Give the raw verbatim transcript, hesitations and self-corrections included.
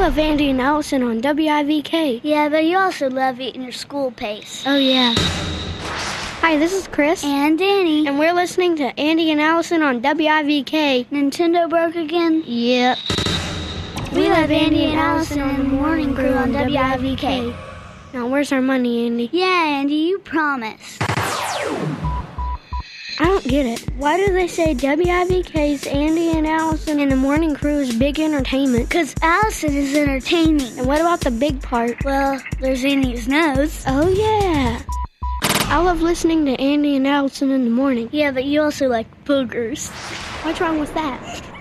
love Andy and Allison on W I V K. Yeah, but you also love eating your school pace. Oh, yeah. Hi, this is Chris. And Danny. And we're listening to Andy and Allison on W I V K. Nintendo broke again? Yep. We, we love Andy and Allison and the Morning Crew on W I V K. Now, where's our money, Andy? Yeah, Andy, you promised. I don't get it. Why do they say W I V K's Andy and Allison and the Morning Crew is big entertainment? Because Allison is entertaining. And what about the big part? Well, there's Andy's nose. Oh, yeah. I love listening to Andy and Allison in the morning. Yeah, but you also like boogers. What's wrong with that?